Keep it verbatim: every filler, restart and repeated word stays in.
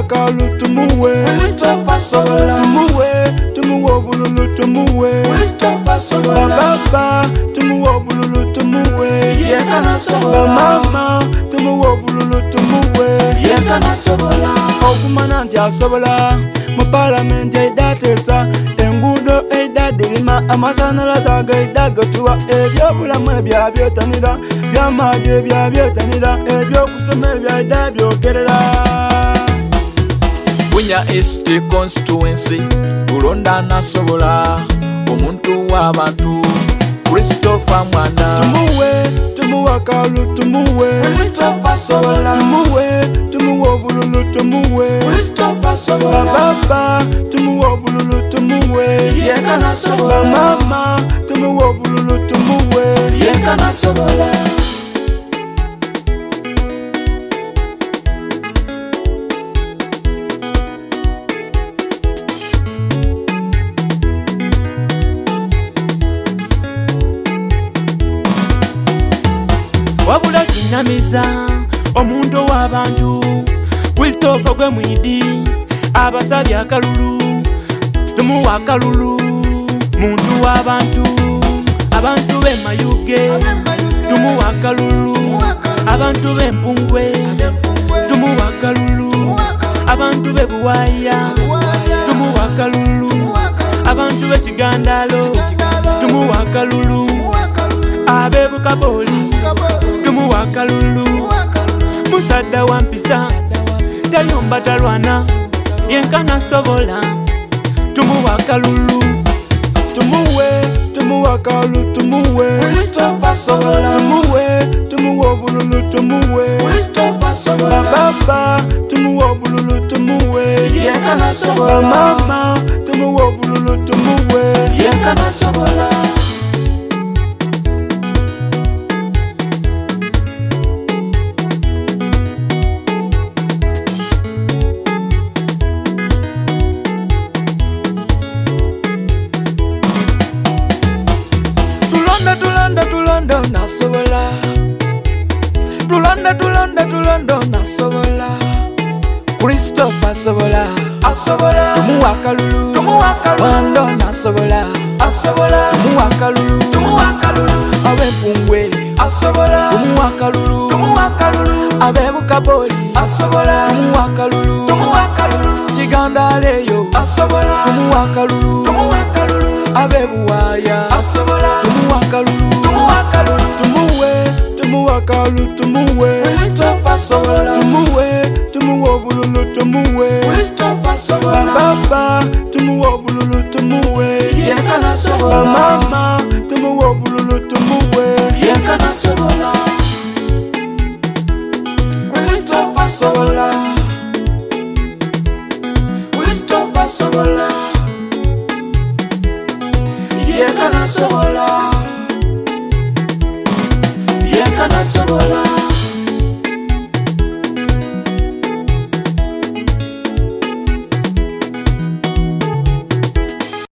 wakalu tumuwe Christopher Sobola tumuwe tumuwe obululu tumuwe Christopher Sobola baba tumuwe obululu tumuwe Yekana Sobola mama tumuwe obululu tumuwe Yekana Sobola okumana nti asobola mu palamenti eidatesa enguudo eidadirima amasanalaze agaidagatuwa ebyobulamu ebyabyetanira byamaadi ebyabyetanira ebyokusoma ebyaida byogerera Bunya East Constituency tulonda nasobola omuntu w'abantu Christopher Mwanda tumuwe tumuwe akalu tumuwe Christopher Sobola tumuwe tumuwe obululu tumuwe Christopher Sobola baba tumuwe obululu tumuwe Yekana Sobola mama tumuwe obululu tumuwe Yekana Sobola wabula kinamiza omuntu w'abantu Christopher gwe mwidi abasabye akalulu tumuwa akalulu muntu w'abantu abantu b'emayuge tumuwa akalulu abantu b'empungwe tumuwa akalulu abantu b'ebuwaya tumuwa akalulu abantu b'ekigandalo tumuwa akalulu ab'ebukaboli tumuwa akalulu musadda wampisa tayomba talwana yenkana sobola tumuwa akalulu tumuwe tumuwe akalu tumuwe Christopher Sobola tumuwe tumuwe obululu tumuwe Christopher Sobola baba tumuwe obululu tumuwe Yekana Sobola mama tumuwe obululu tumuwe Yekana Sobola tulonda tulonda nasobola tulonda tulonda tulonda nasobola Christopher Sobola Asobola tumuwa akalulu Tumuwa akalulu wando nasobola Asobola tumuwa akalulu Tumuwa akalulu ab'empungwe Asobola tumuwa akalulu Tumuwa akalulu ab'ebukaboli Asobola tumuwa akalulu Tumuwa akalulu kigandaleyo Asobola tumuwa akalulu Tumuwa akalulu ab'ebuwaya Asobola tumuwa akalulu Tumuwa akalulu tumuwe tumuwe akalu tumuwe Christopher Sobola tumuwe tumuwe obululu tumuwe Christopher Sobola baba tumuwe obululu tumuwe Yekana Sobola mama tumuwe obululu tumuwe Yekana Sobola Christopher Sobola Christopher Sobola Yekana Sobola Yekana Sobola